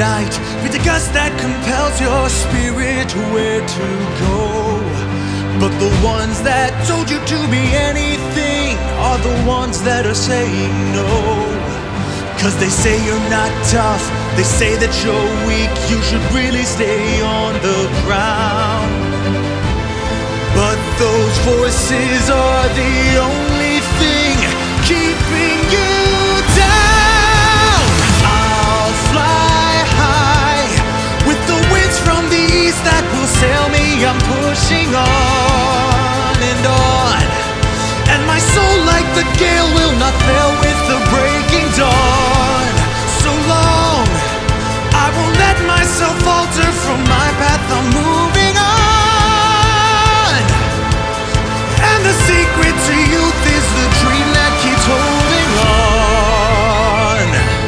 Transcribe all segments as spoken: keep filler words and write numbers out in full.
night, with a gust that compels your spirit where to go. But the ones that told you to be anything are the ones that are saying no. Cause they say you're not tough, they say that you're weak, you should really stay on the ground. But those voices are the only thing keeping you down. I'll fly high with the winds from the east that will sail me. I'm pushing on and on, and my soul like the gale will not fail with the breaking dawn. So long, I won't let myself falter from my path. I'm moving on, and the secret to youth is the dream that keeps holding on.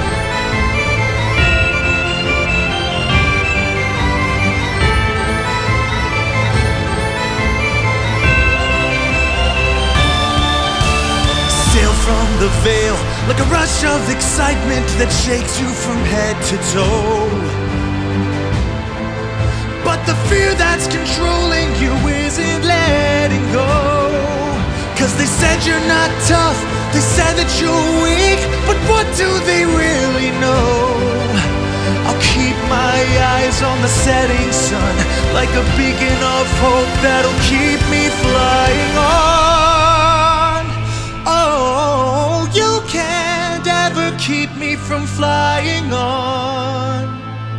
Sail from the veil like a rush of excitement that shakes you from head to toe. But the fear that's controlling you isn't letting go. Cause they said you're not tough, they said that you're weak, but what do they really know? I'll keep my eyes on the setting sun, like a beacon of hope that'll keep me flying on. Oh, you can't ever keep me from flying on.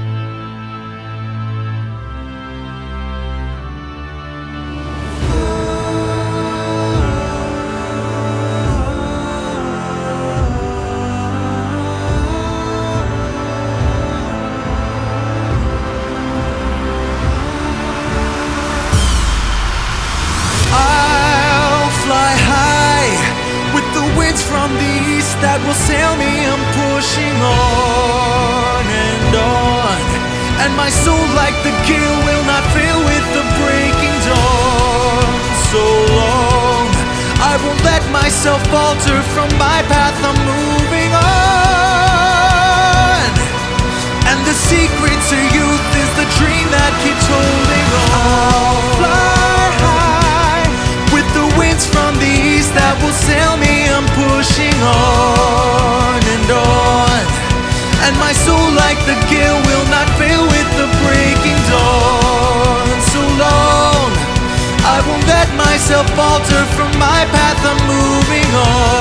From the east that will sail me, I'm pushing on and on, and my soul like the gale will not fail with the breaking dawn. So long, I won't let myself falter from my path. I'm moving on, and the secret to youth is the dream that keeps holding on. I'll fly high with the winds from the east that will sail me. I'm pushing on and on, and my soul like the gale will not fail with the breaking dawn. So long, I won't let myself falter from my path. I'm moving on.